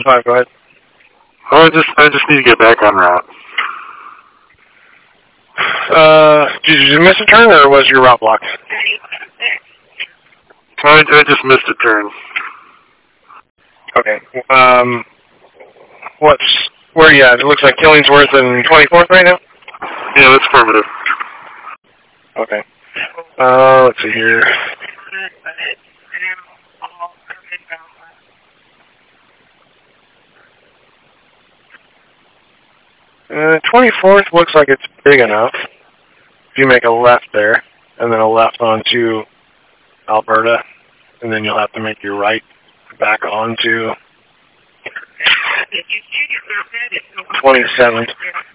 5, go ahead. I just need to get back on route. Did you miss a turn, or was your route blocked? I just missed a turn. Okay. Where are you at? It looks like Killingsworth and 24th right now? Yeah, that's affirmative. Okay. Let's see here. Uh, 24th looks like it's big enough. If you make a left there, and then a left onto Alberta, and then you'll have to make your right back onto 27th.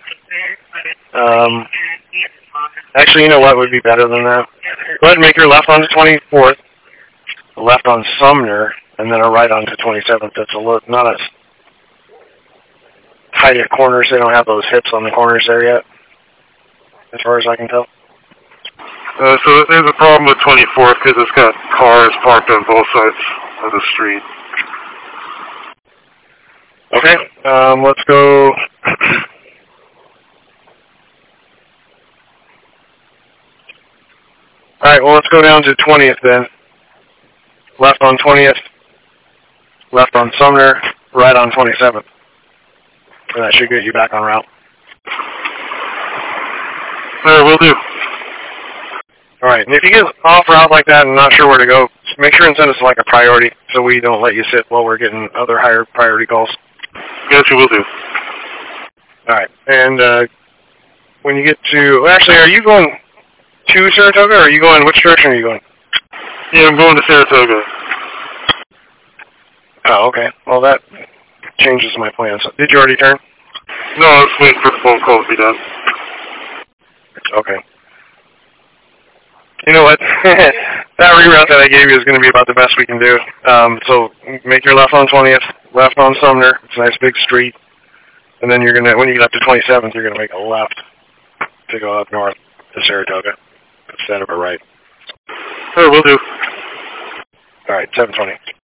Actually, you know what would be better than that? Go ahead and make your left onto 24th, a left on Sumner, and then a right onto 27th. That's not as tight at corners. They don't have those hips on the corners there yet, as far as I can tell. So there's a problem with 24th because it's got cars parked on both sides of the street. Okay, let's go. All right, well, let's go down to 20th then. Left on 20th, left on Sumner, right on 27th. And that should get you back on route. All right, will do. All right, and if you get off route like that and not sure where to go, make sure and send us like a priority so we don't let you sit while we're getting other higher priority calls. Gotcha, will do. All right, and when you get to, actually, are you going to Saratoga, or are you going, which direction are you going? Yeah, I'm going to Saratoga. Oh, okay. Well, that changes my plans. Did you already turn? No, I was waiting for the phone call to be done. Okay. You know what? That reroute that I gave you is going to be about the best we can do. So make your left on 20th, left on Sumner. It's a nice big street. And then you're going to, when you get up to 27th, you're going to make a left to go up north to Saratoga instead of a right. All right, will do. All right, 720.